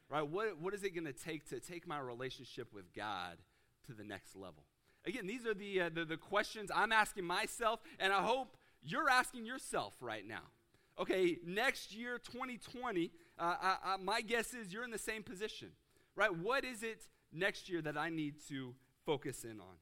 right? What is it going to take my relationship with God to the next level? Again, these are the questions I'm asking myself, and I hope you're asking yourself right now. Okay, next year, 2020, my guess is you're in the same position, right? What is it next year that I need to focus in on?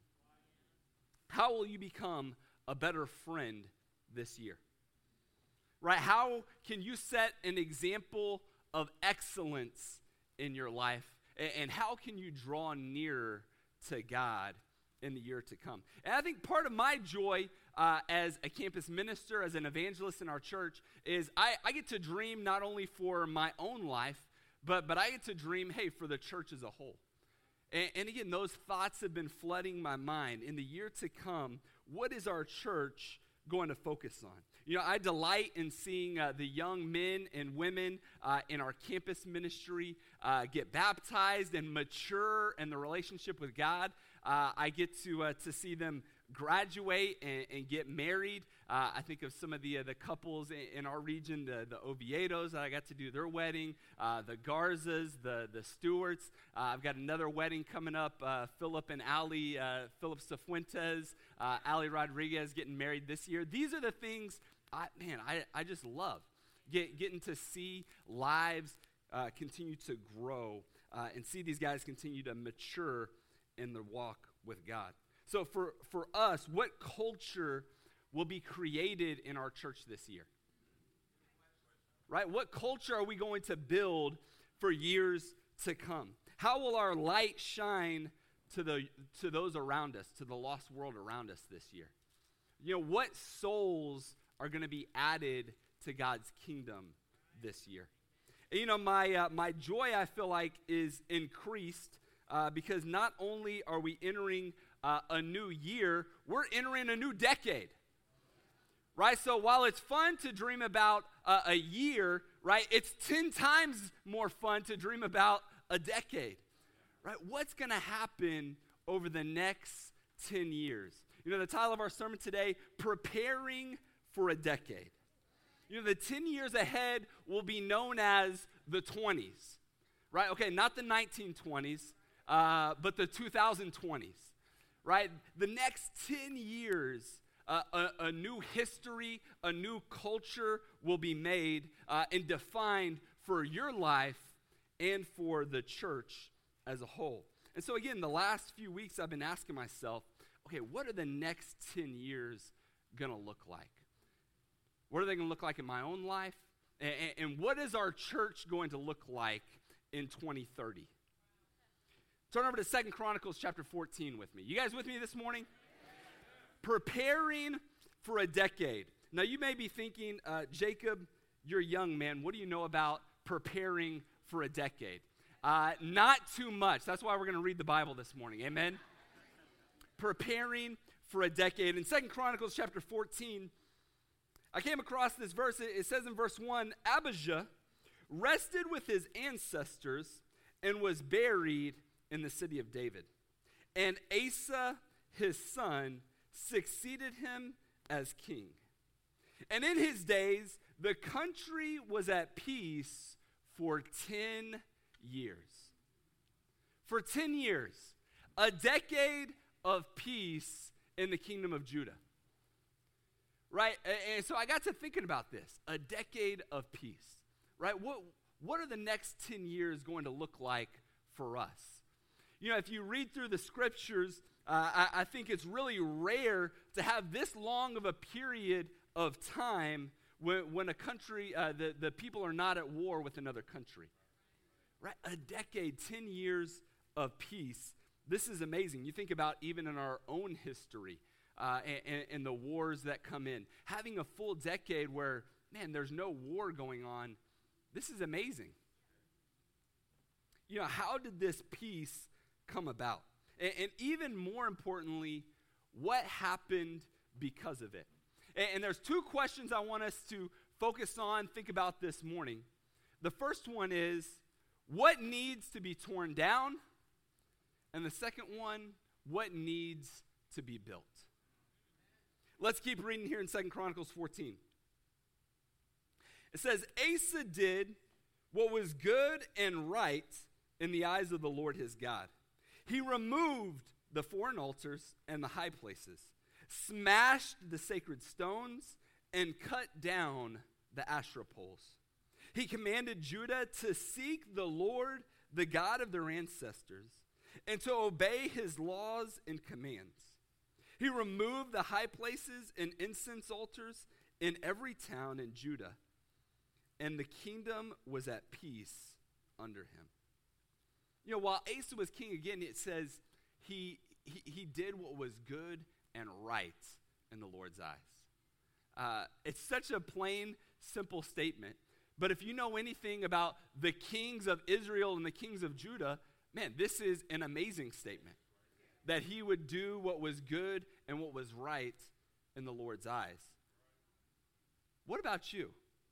How will you become a better friend this year? Right? How can you set an example of excellence in your life? And how can you draw nearer to God in the year to come? And I think part of my joy as a campus minister, as an evangelist in our church, is I get to dream not only for my own life, but I get to dream, hey, for the church as a whole. And again, those thoughts have been flooding my mind. In the year to come, what is our church going to focus on? You know, I delight in seeing the young men and women in our campus ministry get baptized and mature in the relationship with God. I get to see them graduate and get married. I think of some of the couples in our region, the Oviedos. I got to do their wedding, the Garzas, the Stewarts. I've got another wedding coming up, Philip and Allie, Philip Cifuentes, Allie Rodriguez getting married this year. These are the things, I just love, getting to see lives continue to grow and see these guys continue to mature in their walk with God. So for us, what culture will be created in our church this year? Right? What culture are we going to build for years to come? How will our light shine to those around us, to the lost world around us this year? You know, what souls are going to be added to God's kingdom this year? And, you know, my joy, I feel like, is increased because not only are we entering a new year, we're entering a new decade, right? So while it's fun to dream about a year, right, it's 10 times more fun to dream about a decade, right? What's going to happen over the next 10 years? You know, the title of our sermon today, Preparing for a Decade. You know, the 10 years ahead will be known as the 20s, right? Okay, not the 1920s, but the 2020s. Right? The next 10 years, a new history, a new culture will be made and defined for your life and for the church as a whole. And so again, the last few weeks I've been asking myself, okay, what are the next 10 years going to look like? What are they going to look like in my own life? And what is our church going to look like in 2030? Turn over to 2 Chronicles chapter 14 with me. You guys with me this morning? Preparing for a decade. Now, you may be thinking, Jacob, you're a young man. What do you know about preparing for a decade? Not too much. That's why we're going to read the Bible this morning. Amen? Preparing for a decade. In 2 Chronicles chapter 14, I came across this verse. It says in verse 1, Abijah rested with his ancestors and was buried in the city of David. And Asa, his son, succeeded him as king. And in his days, the country was at peace for 10 years. For 10 years, a decade of peace in the kingdom of Judah. Right? And so I got to thinking about this, a decade of peace. Right? What are the next 10 years going to look like for us? You know, if you read through the scriptures, I think it's really rare to have this long of a period of time when a country, the people are not at war with another country. Right? A decade, 10 years of peace. This is amazing. You think about even in our own history and the wars that come in. Having a full decade where, man, there's no war going on, this is amazing. You know, how did this peace come about? And even more importantly, what happened because of it? And there's two questions I want us to focus on, think about this morning. The first one is, what needs to be torn down? And the second one, what needs to be built? Let's keep reading here in 2 Chronicles 14. It says, Asa did what was good and right in the eyes of the Lord his God. He removed the foreign altars and the high places, smashed the sacred stones, and cut down the Asherah poles. He commanded Judah to seek the Lord, the God of their ancestors, and to obey his laws and commands. He removed the high places and incense altars in every town in Judah, and the kingdom was at peace under him. While Asa was king, again, it says he did what was good and right in the Lord's eyes. It's such a plain, simple statement. But if you know anything about the kings of Israel and the kings of Judah, man, this is an amazing statement. That he would do what was good and what was right in the Lord's eyes. What about you?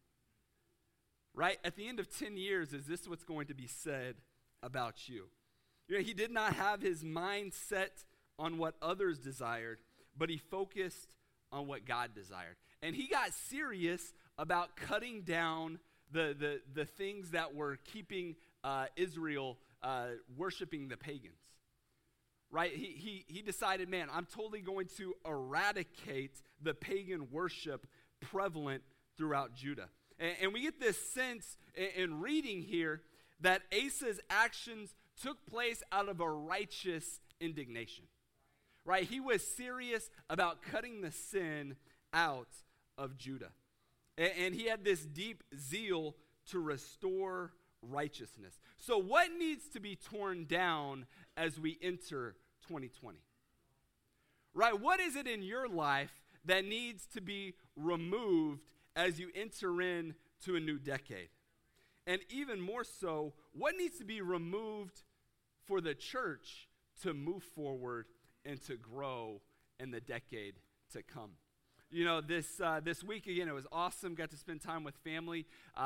Right? At the end of 10 years, is this what's going to be said about you? He did not have his mind set on what others desired, but he focused on what God desired. And he got serious about cutting down the things that were keeping Israel worshiping the pagans. Right? He decided, man, I'm totally going to eradicate the pagan worship prevalent throughout Judah. And we get this sense in reading here that Asa's actions took place out of a righteous indignation. Right? He was serious about cutting the sin out of Judah. And he had this deep zeal to restore righteousness. So what needs to be torn down as we enter 2020? Right? What is it in your life that needs to be removed as you enter into a new decade? And even more so, what needs to be removed for the church to move forward and to grow in the decade to come? This week, again, it was awesome. Got to spend time with family,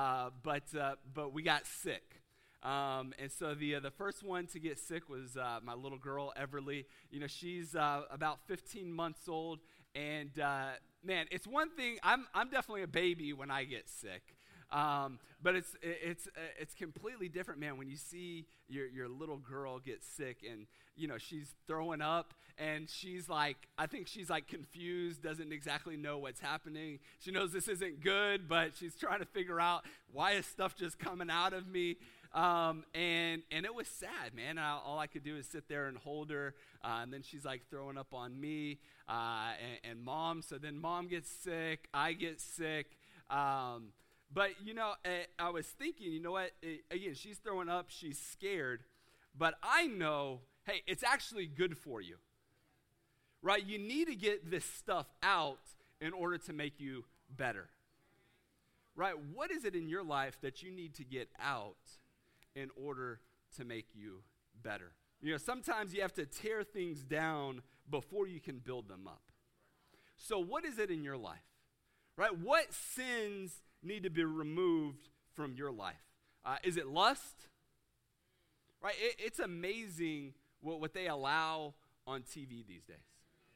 but we got sick. And so the first one to get sick was my little girl, Everly. She's about 15 months old. And, man, it's one thing. I'm definitely a baby when I get sick. But it's completely different, man, when you see your little girl get sick and, she's throwing up and I think she's confused, doesn't exactly know what's happening. She knows this isn't good, but she's trying to figure out why is stuff just coming out of me. And it was sad, man. All I could do is sit there and hold her. And then she's throwing up on me and mom. So then mom gets sick. I get sick. But, I was thinking, you know what? Again, she's throwing up. She's scared. But I know, hey, it's actually good for you. Right? You need to get this stuff out in order to make you better. Right? What is it in your life that you need to get out in order to make you better? Sometimes you have to tear things down before you can build them up. So what is it in your life? Right? What sins need to be removed from your life? Is it lust? Right? It's amazing what they allow on TV these days.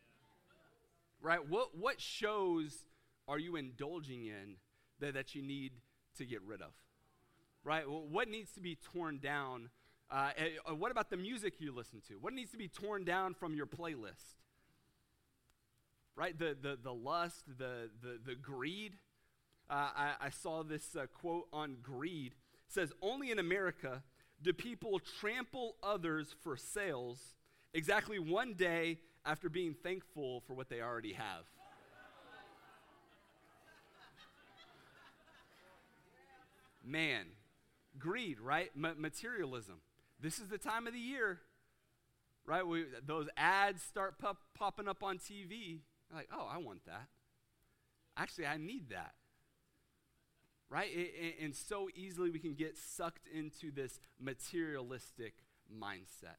Right? What shows are you indulging in that you need to get rid of? Right? What needs to be torn down? What about the music you listen to? What needs to be torn down from your playlist? Right? The lust, the greed. I saw this quote on greed. It says, only in America do people trample others for sales exactly one day after being thankful for what they already have. Man, greed, right? Materialism. This is the time of the year, right? Those ads start popping up on TV. Like, oh, I want that. Actually, I need that. Right? And so easily we can get sucked into this materialistic mindset.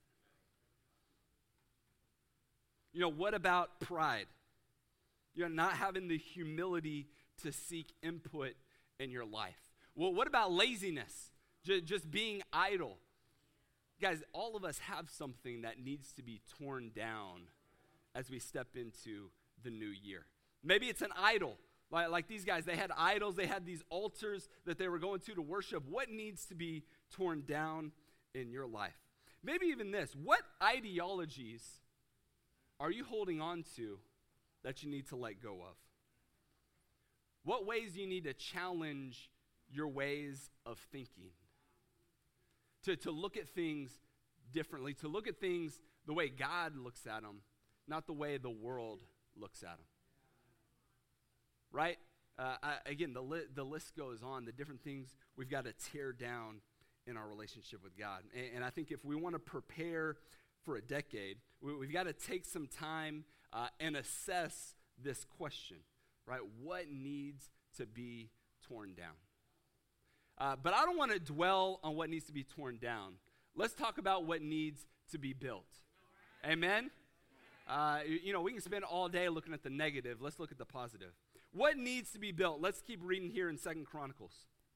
What about pride? Not having the humility to seek input in your life. Well, what about laziness? Just being idle. Guys, all of us have something that needs to be torn down as we step into the new year. Maybe it's an idol Like these guys, they had idols, they had these altars that they were going to worship. What needs to be torn down in your life? Maybe even this, what ideologies are you holding on to that you need to let go of? What ways do you need to challenge your ways of thinking? To look at things differently, to look at things the way God looks at them, not the way the world looks at them. Right? Again, the list goes on, the different things we've got to tear down in our relationship with God. And I think if we want to prepare for a decade, we've got to take some time and assess this question, right? What needs to be torn down? But I don't want to dwell on what needs to be torn down. Let's talk about what needs to be built. Amen? We can spend all day looking at the negative. Let's look at the positive. What needs to be built? Let's keep reading here in 2 Chronicles.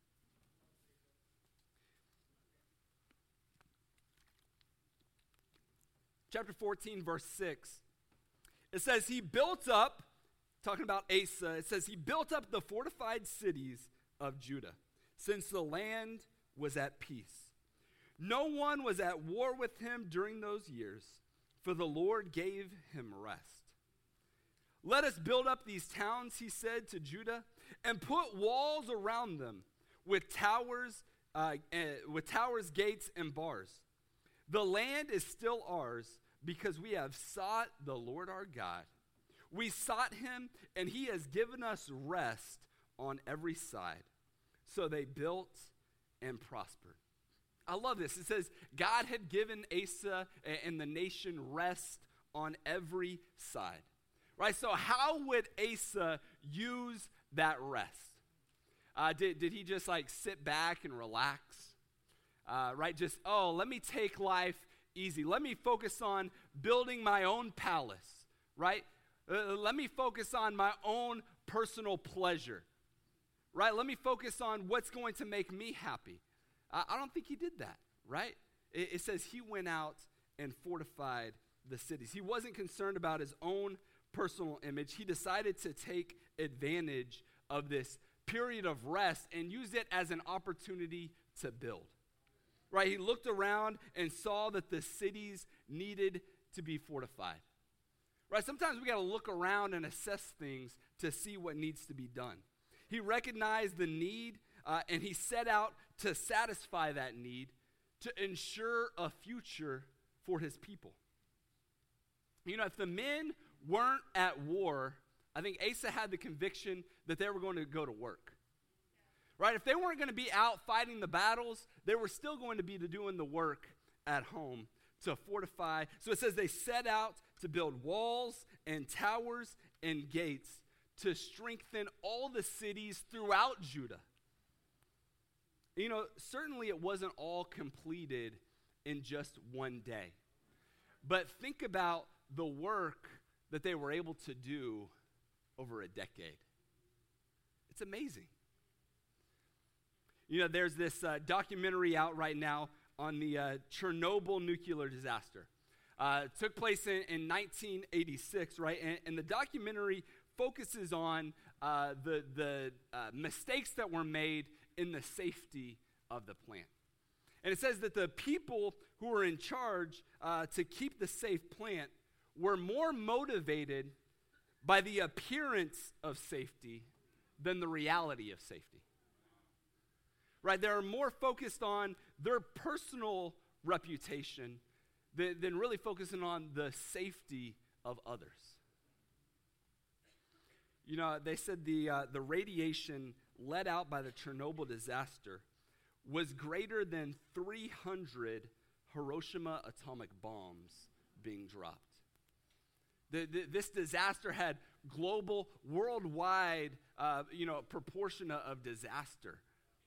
Chapter 14, verse 6. It says, he built up, talking about Asa, it says, he built up the fortified cities of Judah, since the land was at peace. No one was at war with him during those years, for the Lord gave him rest. Let us build up these towns, he said to Judah, and put walls around them with towers, gates, and bars. The land is still ours because we have sought the Lord our God. We sought him, and he has given us rest on every side. So they built and prospered. I love this. It says God had given Asa and the nation rest on every side. Right? So how would Asa use that rest? Did he just like sit back and relax? Right? Just, let me take life easy. Let me focus on building my own palace. Right? Let me focus on my own personal pleasure. Right? Let me focus on what's going to make me happy. I don't think he did that. Right? It says he went out and fortified the cities. He wasn't concerned about his own personal image. He decided to take advantage of this period of rest and use it as an opportunity to build. Right? He looked around and saw that the cities needed to be fortified. Right? Sometimes we got to look around and assess things to see what needs to be done. He recognized the need and he set out to satisfy that need to ensure a future for his people. If the men weren't at war, I think Asa had the conviction that they were going to go to work. Right? If they weren't going to be out fighting the battles, they were still going to be doing the work at home to fortify. So it says they set out to build walls and towers and gates to strengthen all the cities throughout Judah. Certainly it wasn't all completed in just one day. But think about the work that they were able to do over a decade. It's amazing. There's this documentary out right now on the Chernobyl nuclear disaster. It took place in 1986, right? And the documentary focuses on the mistakes that were made in the safety of the plant. And it says that the people who were in charge to keep the safe plant were more motivated by the appearance of safety than the reality of safety. Right? They're more focused on their personal reputation than really focusing on the safety of others. They said the radiation let out by the Chernobyl disaster was greater than 300 Hiroshima atomic bombs being dropped. This disaster had global, worldwide, proportion of disaster.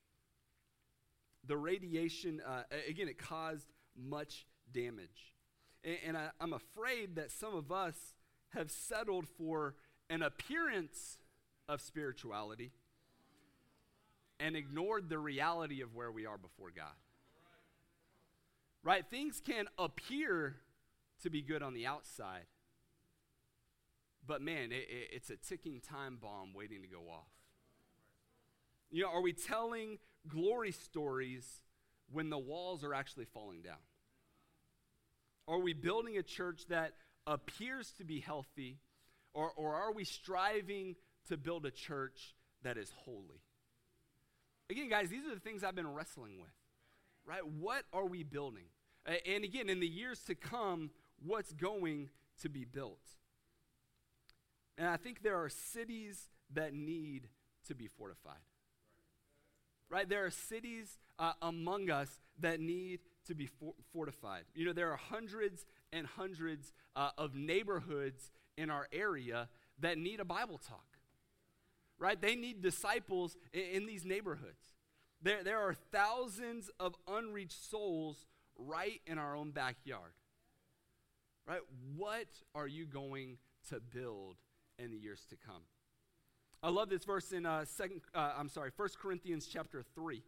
The radiation, again, it caused much damage. And I'm afraid that some of us have settled for an appearance of spirituality and ignored the reality of where we are before God. Right? Things can appear to be good on the outside, but man, it's a ticking time bomb waiting to go off. Are we telling glory stories when the walls are actually falling down? Are we building a church that appears to be healthy, or are we striving to build a church that is holy? Again, guys, these are the things I've been wrestling with, right? What are we building? And again, in the years to come, what's going to be built? And I think there are cities that need to be fortified. Right? There are cities among us that need to be fortified. There are hundreds and hundreds of neighborhoods in our area that need a Bible talk. Right? They need disciples in these neighborhoods. There are thousands of unreached souls right in our own backyard. Right? What are you going to build in the years to come? I love this verse in 1 Corinthians chapter 3.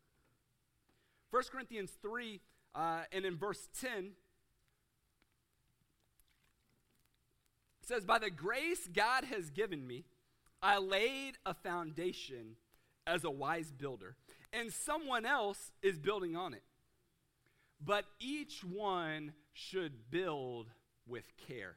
1 Corinthians 3, and in verse 10, it says, "By the grace God has given me, I laid a foundation as a wise builder, and someone else is building on it. But each one should build with care."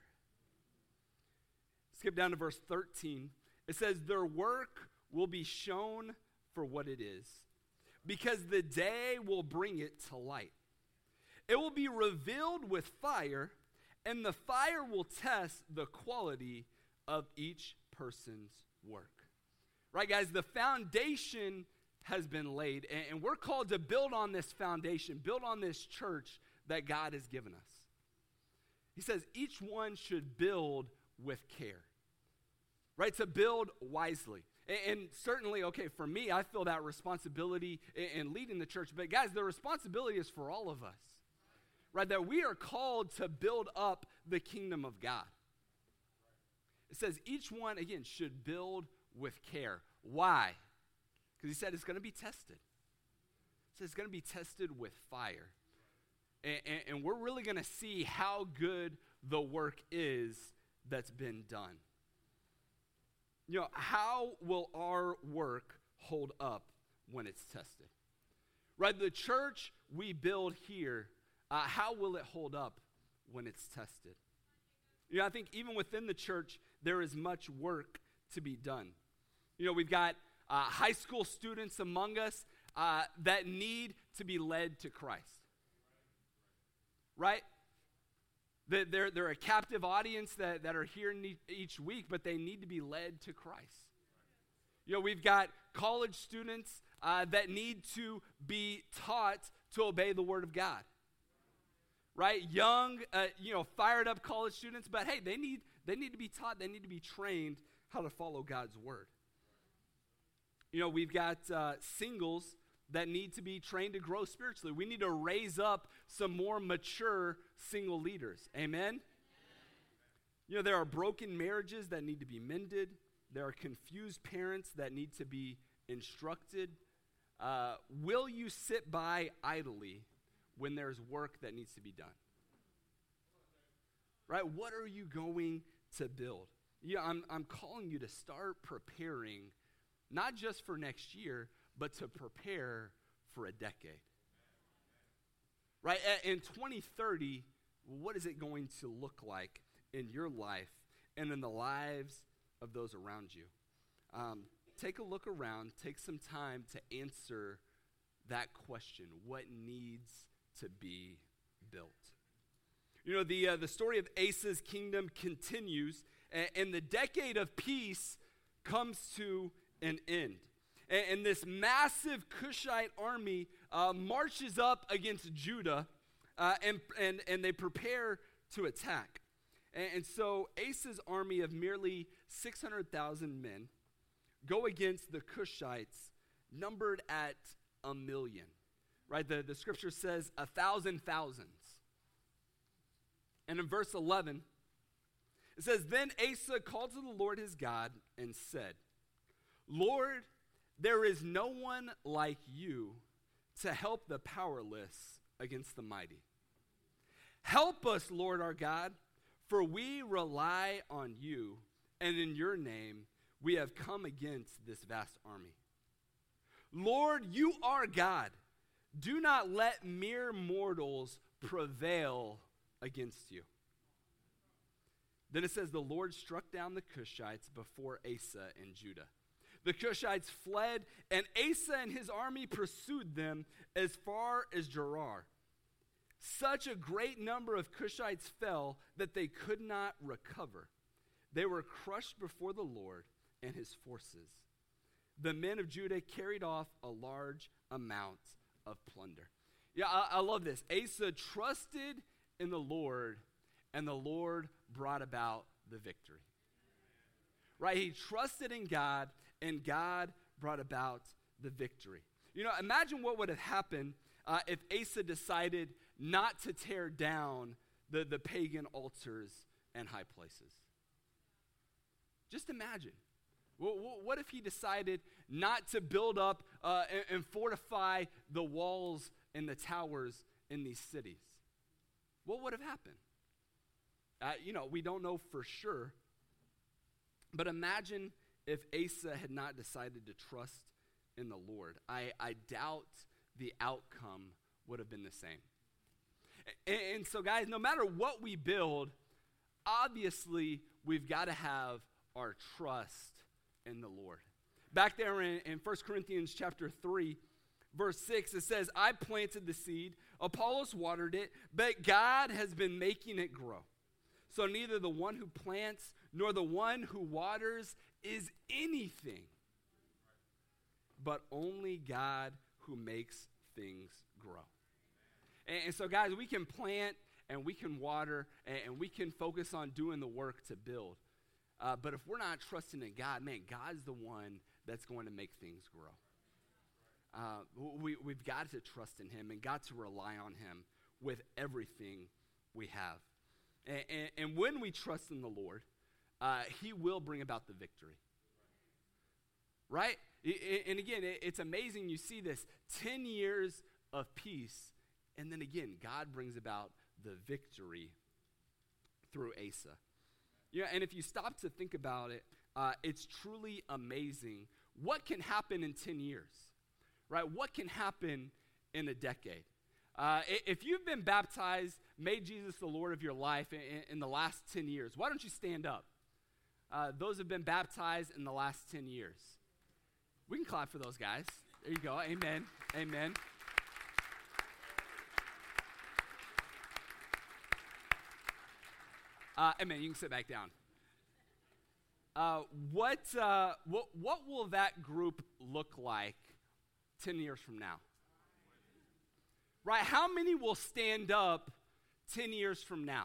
Skip down to verse 13. It says, "Their work will be shown for what it is, because the day will bring it to light. It will be revealed with fire, and the fire will test the quality of each person's work." Right, guys, the foundation has been laid, and we're called to build on this foundation, build on this church that God has given us. He says each one should build with care. Right, to build wisely. And certainly, okay, for me, I feel that responsibility in leading the church. But guys, the responsibility is for all of us. Right, that we are called to build up the kingdom of God. It says each one, again, should build with care. Why? Because he said it's going to be tested. He said it's going to be tested with fire. And we're really going to see how good the work is that's been done. How will our work hold up when it's tested? Right, the church we build here, how will it hold up when it's tested? I think even within the church, there is much work to be done. We've got high school students among us that need to be led to Christ. Right? They're a captive audience that are here each week, but they need to be led to Christ. We've got college students that need to be taught to obey the Word of God. Right? Young, fired up college students, but hey, they need to be taught, they need to be trained how to follow God's Word. We've got singles that need to be trained to grow spiritually. We need to raise up some more mature single leaders. Amen? There are broken marriages that need to be mended. There are confused parents that need to be instructed. Will you sit by idly when there's work that needs to be done? Right? What are you going to build? I'm calling you to start preparing, not just for next year, but to prepare for a decade. Right? In 2030, what is it going to look like in your life and in the lives of those around you? Take a look around. Take some time to answer that question. What needs to be built? The story of Asa's kingdom continues, and the decade of peace comes to an end. And this massive Cushite army marches up against Judah, and they prepare to attack. And so Asa's army of merely 600,000 men go against the Cushites, numbered at 1,000,000. Right? The scripture says 1,000 thousands. And in verse 11, it says, "Then Asa called to the Lord his God and said, 'Lord, there is no one like you to help the powerless against the mighty. Help us, Lord our God, for we rely on you and in your name we have come against this vast army. Lord, you are God. Do not let mere mortals prevail against you. Then it says, the Lord struck down the Cushites before Asa and Judah. The Cushites fled, and Asa and his army pursued them as far as Gerar. Such a great number of Cushites fell that they could not recover. They were crushed before the Lord and his forces. The men of Judah carried off a large amount of plunder. Yeah, I love this. Asa trusted in the Lord, and the Lord brought about the victory. Right? He trusted in God, and God brought about the victory. You know, imagine what would have happened if Asa decided not to tear down the pagan altars and high places. Just imagine. What if he decided not to build up and fortify the walls and the towers in these cities? What would have happened? We don't know for sure. But imagine if Asa had not decided to trust in the Lord. I doubt the outcome would have been the same. And so, guys, no matter what we build, obviously we've got to have our trust in the Lord. Back there in 1 Corinthians chapter 3, verse 6, it says, I planted the seed, Apollos watered it, but God has been making it grow. So neither the one who plants nor the one who waters is anything, but only God who makes things grow. And so, guys, we can plant and we can water and we can focus on doing the work to build. But if we're not trusting in God, man, God's the one that's going to make things grow. We've got to trust in him and got to rely on him with everything we have. And when we trust in the Lord, he will bring about the victory. Right? And again, it's amazing you see this 10 years of peace, and then again, God brings about the victory through Asa. Yeah, and if you stop to think about it, it's truly amazing what can happen in 10 years, right? What can happen in a decade? If you've been baptized, made Jesus the Lord of your life in the last 10 years, why don't you stand up? Those have been baptized in the last 10 years. We can clap for those guys. There you go. Amen. Amen. Amen. You can sit back down. What will that group look like 10 years from now? Right? How many will stand up 10 years from now?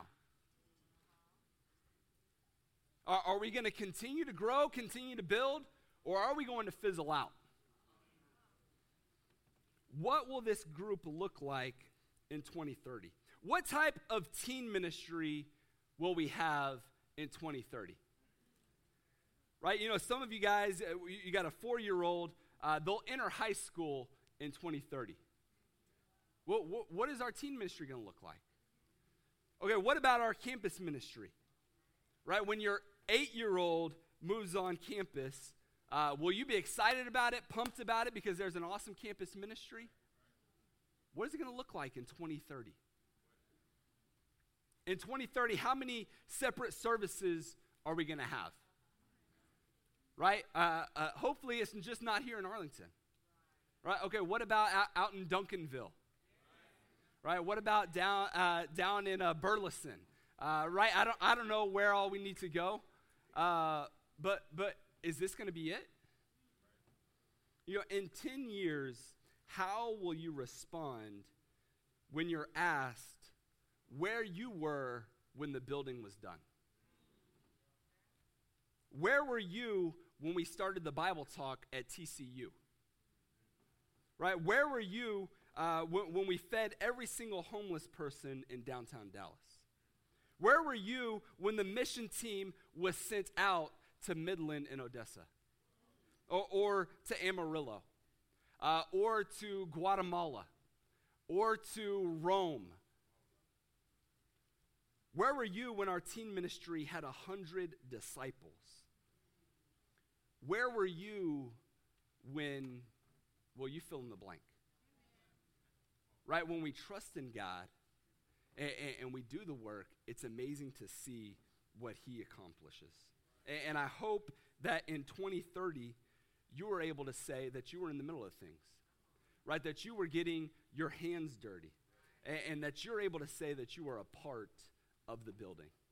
Are we going to continue to grow, continue to build, or are we going to fizzle out? What will this group look like in 2030? What type of teen ministry will we have in 2030? Right? You know, some of you guys, you got a 4-year-old, they'll enter high school in 2030. What is our teen ministry going to look like? Okay, what about our campus ministry? Right? When your 8-year-old moves on campus, will you be excited about it, pumped about it because there's an awesome campus ministry? What is it going to look like in 2030? In 2030, how many separate services are we going to have? Right? Hopefully it's just not here in Arlington. Right? Okay, what about out in Duncanville? Right? What about down in Burleson? Right? I don't know where all we need to go. But is this going to be it? You know, in 10 years, how will you respond when you're asked where you were when the building was done? Where were you when we started the Bible talk at TCU? Right? Where were you when we fed every single homeless person in downtown Dallas? Where were you when the mission team was sent out to Midland and Odessa? Or to Amarillo? Or to Guatemala? Or to Rome? Where were you when our teen ministry had 100 disciples? Where were you when, well, you fill in the blank. Right? When we trust in God and we do the work, it's amazing to see what he accomplishes. And I hope that in 2030, you were able to say that you were in the middle of things, right? That you were getting your hands dirty, and that you're able to say that you are a part of the building.